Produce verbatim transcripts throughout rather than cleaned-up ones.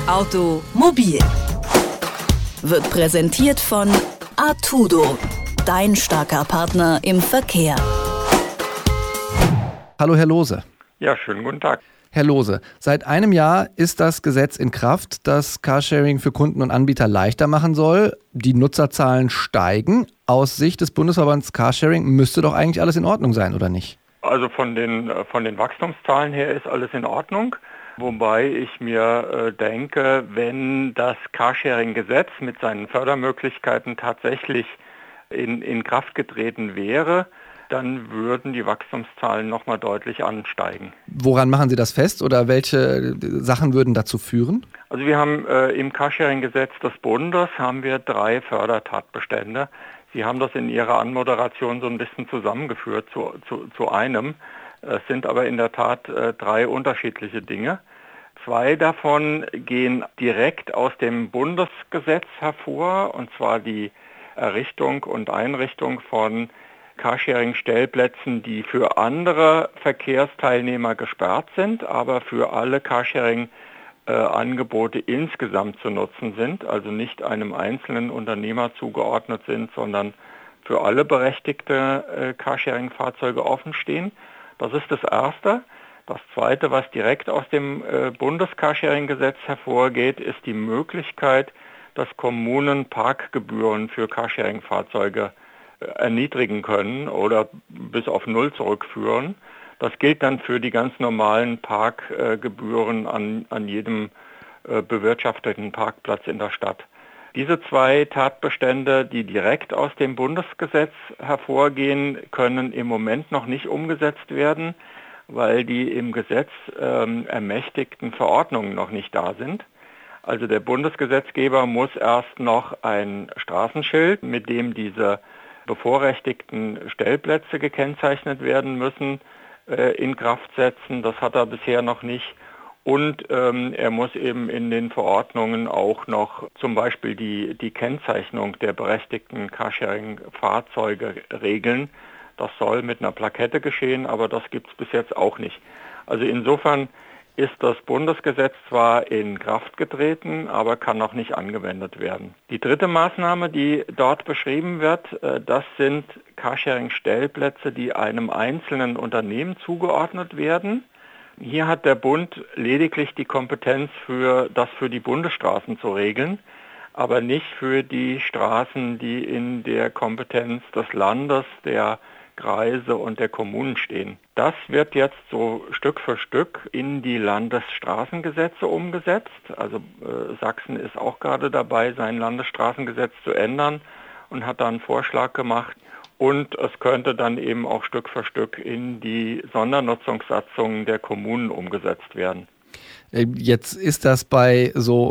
Automobil wird präsentiert von Artudo, dein starker Partner im Verkehr. Hallo Herr Lohse. Ja, schönen guten Tag. Herr Lohse, seit einem Jahr ist das Gesetz in Kraft, das Carsharing für Kunden und Anbieter leichter machen soll. Die Nutzerzahlen steigen. Aus Sicht des Bundesverbands Carsharing müsste doch eigentlich alles in Ordnung sein, oder nicht? Also von den, von den Wachstumszahlen her ist alles in Ordnung. Wobei ich mir äh, denke, wenn das Carsharing-Gesetz mit seinen Fördermöglichkeiten tatsächlich in, in Kraft getreten wäre, dann würden die Wachstumszahlen nochmal deutlich ansteigen. Woran machen Sie das fest oder welche Sachen würden dazu führen? Also wir haben äh, im Carsharing-Gesetz des Bundes haben wir drei Fördertatbestände. Sie haben das in Ihrer Anmoderation so ein bisschen zusammengeführt zu, zu, zu einem. Es sind aber in der Tat äh, drei unterschiedliche Dinge. Zwei davon gehen direkt aus dem Bundesgesetz hervor, und zwar die Errichtung und Einrichtung von Carsharing-Stellplätzen, die für andere Verkehrsteilnehmer gesperrt sind, aber für alle Carsharing-Angebote insgesamt zu nutzen sind, also nicht einem einzelnen Unternehmer zugeordnet sind, sondern für alle berechtigte äh, Carsharing-Fahrzeuge offen stehen. Das ist das Erste. Das Zweite, was direkt aus dem äh, Bundes-Carsharing-Gesetz hervorgeht, ist die Möglichkeit, dass Kommunen Parkgebühren für Carsharing-Fahrzeuge erniedrigen können oder bis auf Null zurückführen. Das gilt dann für die ganz normalen Parkgebühren an, an jedem äh, bewirtschafteten Parkplatz in der Stadt. Diese zwei Tatbestände, die direkt aus dem Bundesgesetz hervorgehen, können im Moment noch nicht umgesetzt werden, weil die im Gesetz ähm, ermächtigten Verordnungen noch nicht da sind. Also der Bundesgesetzgeber muss erst noch ein Straßenschild, mit dem diese bevorrechtigten Stellplätze gekennzeichnet werden müssen, äh, in Kraft setzen. Das hat er bisher noch nicht. Und ähm, er muss eben in den Verordnungen auch noch zum Beispiel die, die Kennzeichnung der berechtigten Carsharing-Fahrzeuge regeln. Das soll mit einer Plakette geschehen, aber das gibt es bis jetzt auch nicht. Also insofern ist das Bundesgesetz zwar in Kraft getreten, aber kann noch nicht angewendet werden. Die dritte Maßnahme, die dort beschrieben wird, das sind Carsharing-Stellplätze, die einem einzelnen Unternehmen zugeordnet werden. Hier hat der Bund lediglich die Kompetenz, für das für die Bundesstraßen zu regeln, aber nicht für die Straßen, die in der Kompetenz des Landes, der Kreise und der Kommunen stehen. Das wird jetzt so Stück für Stück in die Landesstraßengesetze umgesetzt. Also äh, Sachsen ist auch gerade dabei, sein Landesstraßengesetz zu ändern und hat da einen Vorschlag gemacht. Und es könnte dann eben auch Stück für Stück in die Sondernutzungssatzungen der Kommunen umgesetzt werden. Jetzt ist das bei so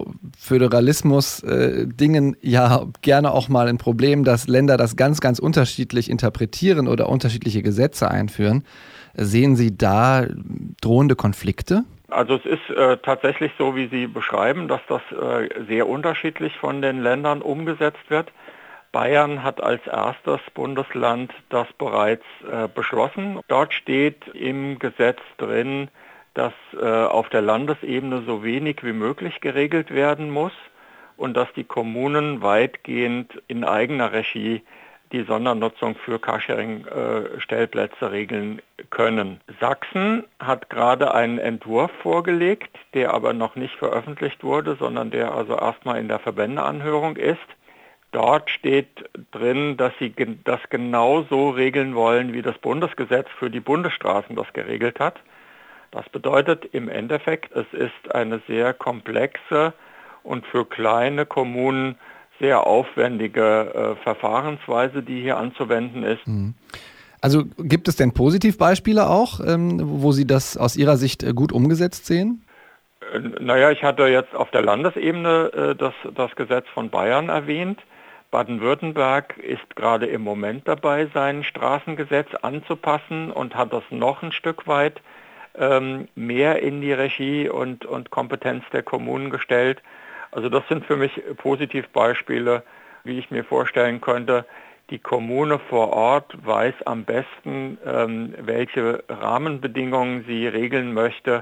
Föderalismus-Dingen äh, ja gerne auch mal ein Problem, dass Länder das ganz, ganz unterschiedlich interpretieren oder unterschiedliche Gesetze einführen. Sehen Sie da drohende Konflikte? Also es ist äh, tatsächlich so, wie Sie beschreiben, dass das äh, sehr unterschiedlich von den Ländern umgesetzt wird. Bayern hat als erstes Bundesland das bereits äh, beschlossen. Dort steht im Gesetz drin, dass äh, auf der Landesebene so wenig wie möglich geregelt werden muss und dass die Kommunen weitgehend in eigener Regie die Sondernutzung für Carsharing-Stellplätze äh, regeln können. Sachsen hat gerade einen Entwurf vorgelegt, der aber noch nicht veröffentlicht wurde, sondern der also erstmal in der Verbändeanhörung ist. Dort steht drin, dass sie das genau so regeln wollen, wie das Bundesgesetz für die Bundesstraßen das geregelt hat. Das bedeutet im Endeffekt, es ist eine sehr komplexe und für kleine Kommunen sehr aufwendige äh, Verfahrensweise, die hier anzuwenden ist. Also gibt es denn Positivbeispiele auch, ähm, wo Sie das aus Ihrer Sicht äh, gut umgesetzt sehen? Äh, naja, ich hatte jetzt auf der Landesebene äh, das, das Gesetz von Bayern erwähnt. Baden-Württemberg ist gerade im Moment dabei, sein Straßengesetz anzupassen und hat das noch ein Stück weit ähm, mehr in die Regie und, und Kompetenz der Kommunen gestellt. Also das sind für mich Positivbeispiele, wie ich mir vorstellen könnte. Die Kommune vor Ort weiß am besten, ähm, welche Rahmenbedingungen sie regeln möchte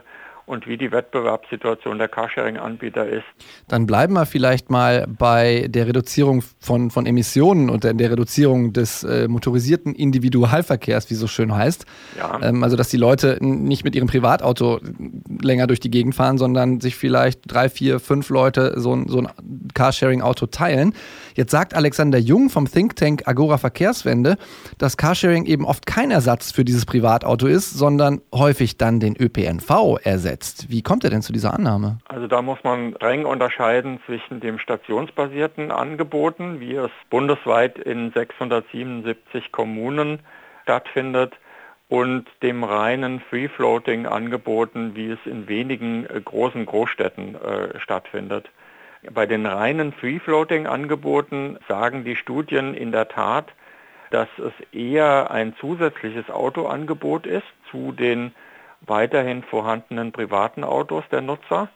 und wie die Wettbewerbssituation der Carsharing-Anbieter ist. Dann bleiben wir vielleicht mal bei der Reduzierung von, von Emissionen und der, der Reduzierung des äh, motorisierten Individualverkehrs, wie es so schön heißt. Ja. Ähm, also dass die Leute nicht mit ihrem Privatauto länger durch die Gegend fahren, sondern sich vielleicht drei, vier, fünf Leute so ein, so ein Carsharing-Auto teilen. Jetzt sagt Alexander Jung vom Think Tank Agora Verkehrswende, dass Carsharing eben oft kein Ersatz für dieses Privatauto ist, sondern häufig dann den Ö P N V ersetzt. Wie kommt er denn zu dieser Annahme? Also da muss man streng unterscheiden zwischen dem stationsbasierten Angeboten, wie es bundesweit in sechshundertsiebenundsiebzig Kommunen stattfindet, und dem reinen Free-Floating-Angeboten, wie es in wenigen äh, großen Großstädten äh, stattfindet. Bei den reinen Free-Floating-Angeboten sagen die Studien in der Tat, dass es eher ein zusätzliches Autoangebot ist zu den weiterhin vorhandenen privaten Autos der Nutzer.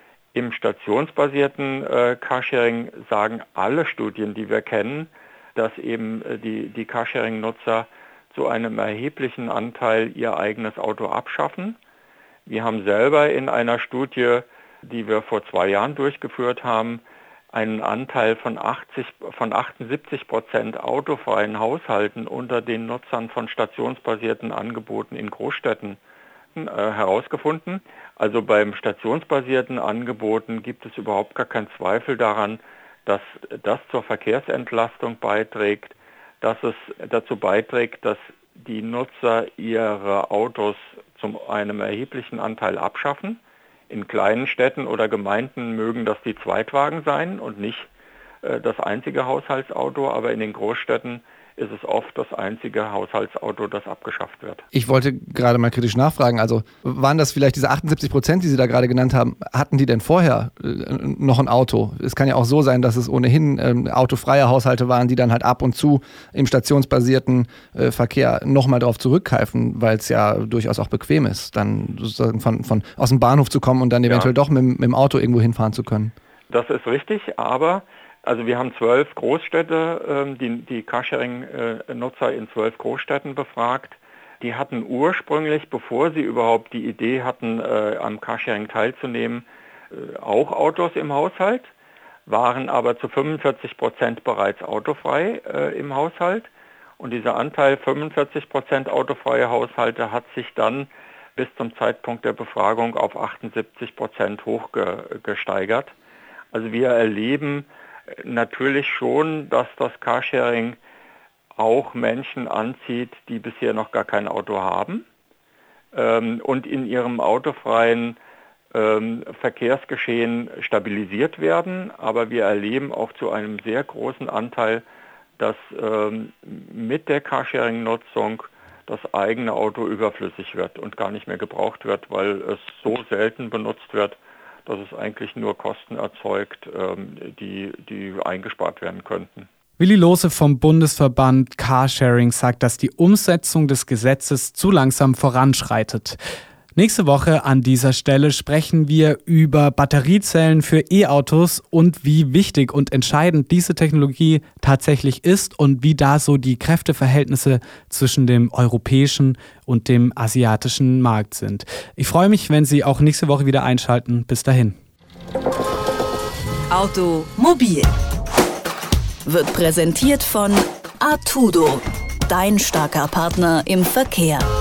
Im stationsbasierten äh, Carsharing sagen alle Studien, die wir kennen, dass eben äh, die, die Carsharing-Nutzer zu einem erheblichen Anteil ihr eigenes Auto abschaffen. Wir haben selber in einer Studie, die wir vor zwei Jahren durchgeführt haben, einen Anteil von, achtzig, von achtundsiebzig Prozent autofreien Haushalten unter den Nutzern von stationsbasierten Angeboten in Großstädten äh, herausgefunden. Also beim stationsbasierten Angeboten gibt es überhaupt gar keinen Zweifel daran, dass das zur Verkehrsentlastung beiträgt, dass es dazu beiträgt, dass die Nutzer ihre Autos zu einem erheblichen Anteil abschaffen. In kleinen Städten oder Gemeinden mögen das die Zweitwagen sein und nicht äh, das einzige Haushaltsauto, aber in den Großstädten ist es oft das einzige Haushaltsauto, das abgeschafft wird. Ich wollte gerade mal kritisch nachfragen, also waren das vielleicht diese achtundsiebzig Prozent, die Sie da gerade genannt haben, hatten die denn vorher äh, noch ein Auto? Es kann ja auch so sein, dass es ohnehin ähm, autofreie Haushalte waren, die dann halt ab und zu im stationsbasierten äh, Verkehr nochmal drauf zurückgreifen, weil es ja durchaus auch bequem ist, dann sozusagen von, von aus dem Bahnhof zu kommen und dann eventuell ja. doch mit, mit dem Auto irgendwo hinfahren zu können. Das ist richtig, aber also wir haben zwölf Großstädte, die, die Carsharing-Nutzer in zwölf Großstädten befragt. Die hatten ursprünglich, bevor sie überhaupt die Idee hatten, äh, am Carsharing teilzunehmen, äh, auch Autos im Haushalt, waren aber zu fünfundvierzig Prozent bereits autofrei äh, im Haushalt. Und dieser Anteil fünfundvierzig Prozent autofreie Haushalte hat sich dann bis zum Zeitpunkt der Befragung auf achtundsiebzig Prozent hochgesteigert. Also wir erleben natürlich schon, dass das Carsharing auch Menschen anzieht, die bisher noch gar kein Auto haben ähm, und in ihrem autofreien ähm, Verkehrsgeschehen stabilisiert werden. Aber wir erleben auch zu einem sehr großen Anteil, dass ähm, mit der Carsharing-Nutzung das eigene Auto überflüssig wird und gar nicht mehr gebraucht wird, weil es so selten benutzt wird, dass es eigentlich nur Kosten erzeugt, die, die eingespart werden könnten. Willi Lohse vom Bundesverband Carsharing sagt, dass die Umsetzung des Gesetzes zu langsam voranschreitet. Nächste Woche an dieser Stelle sprechen wir über Batteriezellen für E-Autos und wie wichtig und entscheidend diese Technologie tatsächlich ist und wie da so die Kräfteverhältnisse zwischen dem europäischen und dem asiatischen Markt sind. Ich freue mich, wenn Sie auch nächste Woche wieder einschalten. Bis dahin. Automobil wird präsentiert von Artudo, dein starker Partner im Verkehr.